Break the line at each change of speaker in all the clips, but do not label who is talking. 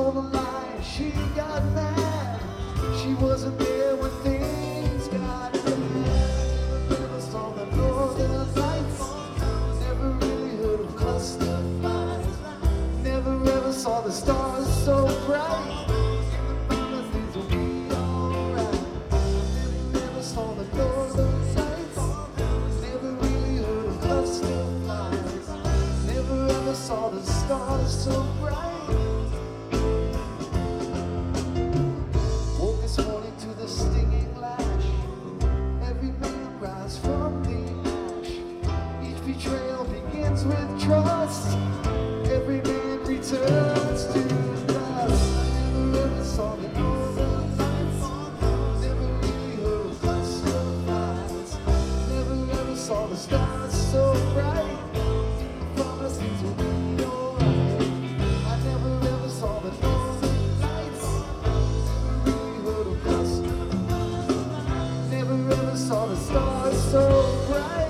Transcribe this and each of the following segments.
stole the line, she got mad. She wasn't there when things got bad. Never saw the northern lights, never really heard of cluster flies. Never ever saw the stars so bright. In the things will be alright. Never ever saw the northern lights, never really heard of cluster flies. Never ever saw the stars so bright. Woke this morning to the stinging lash. Every man rise from the ash. Each betrayal begins with trust. Every man returns to dust. Never ever saw the northern lights, never really heard of cluster flies. Never ever saw the stars so bright. From us things will be alright. I never ever saw the northern lights, never really heard of cluster flies. Never ever saw the stars so bright.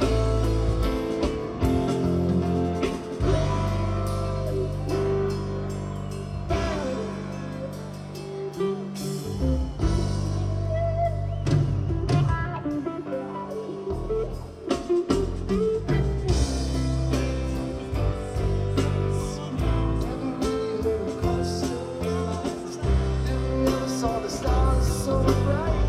Saw the stars so bright.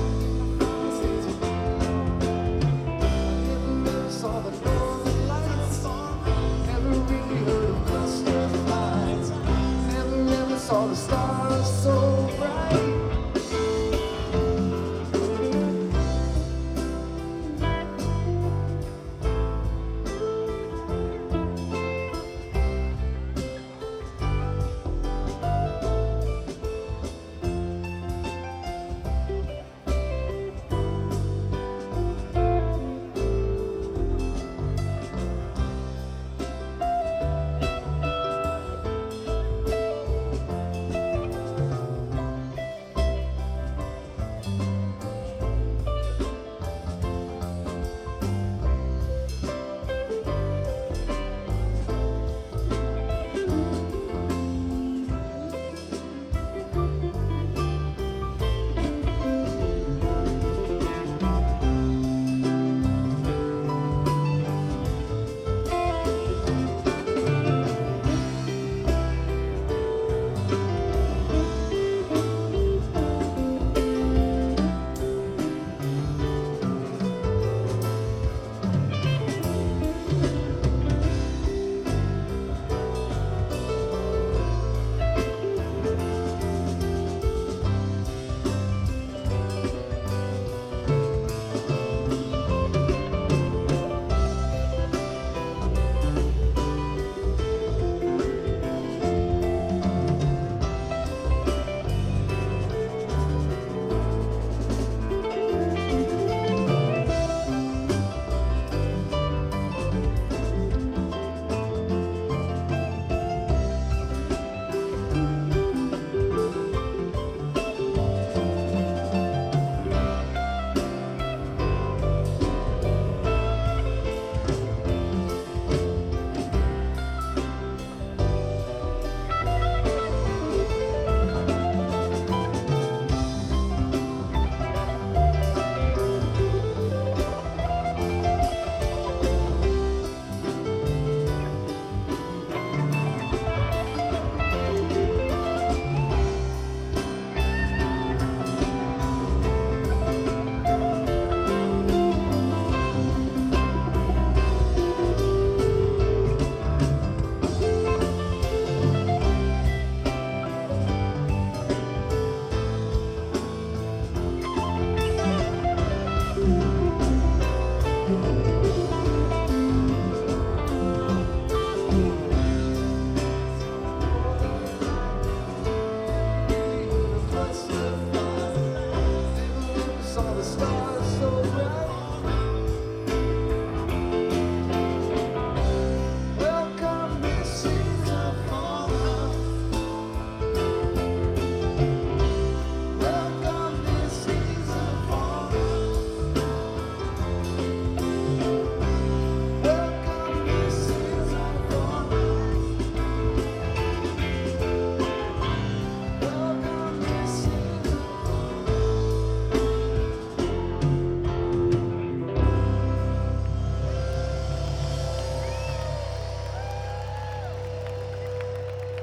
Never ever saw the northern lights. Never really heard of cluster flies. Never ever saw the stars so bright.